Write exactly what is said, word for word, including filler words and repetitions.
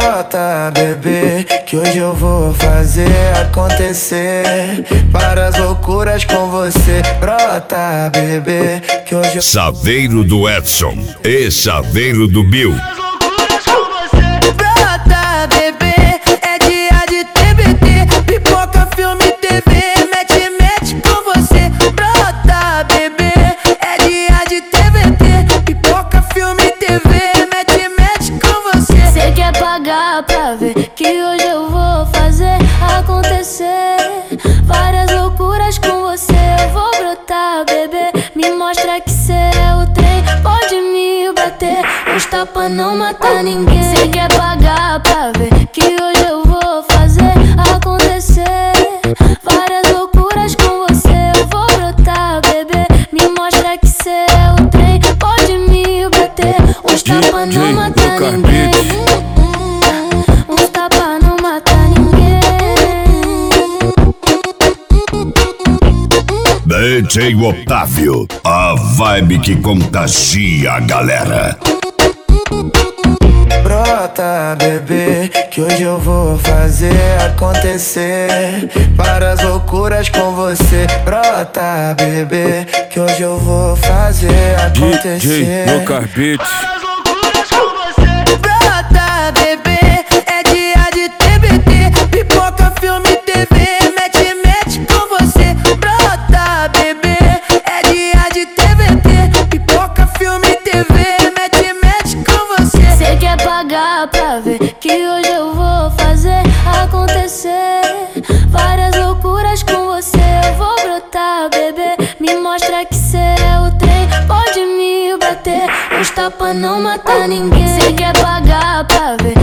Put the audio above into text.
Brota, bebê, que hoje eu vou fazer acontecer várias loucuras com você. Brota, bebê, que hoje eu... Chaveiro do Edson e Chaveiro do Bill. Brota, bebê, é dia de T B T, pipoca, filme, T V, mete, mete com você. Brota, bebê, é dia de T B T, pipoca, filme, T V, mete, mete com você. Cê quer pagar pra ver que hoje eu vou fazer acontecer várias loucuras com você. Eu vou brotar, bebê, me mostra que cê é o trem, pode me bater, os tapas não mata ninguém. Cê quer pagar pra ver que hoje eu vou fazer acontecer várias loucuras com você. Eu vou brotar, bebê, me mostra que cê é o trem, pode me bater, os tapas não mata ninguém. Os tapas não mata ninguém. D J Otávio, a vibe que contagia a galera. Brota, bebê, que hoje eu vou fazer acontecer várias loucuras com você. Brota, bebê, que hoje eu vou fazer acontecer D J Lucas Beats. Brota, bebê, é dia de T B T, pipoca, filme, T V, mete, mete com você. Brota, bebê, é dia de T B T, pipoca, filme, T V, mete, mete com você. Cê quer pagar pra ver que hoje eu vou fazer acontecer várias loucuras com você. Eu vou brotar, bebê, me mostra que cê é o trem, pode me bater, os tapas não mata ninguém. Cê quer pagar pra ver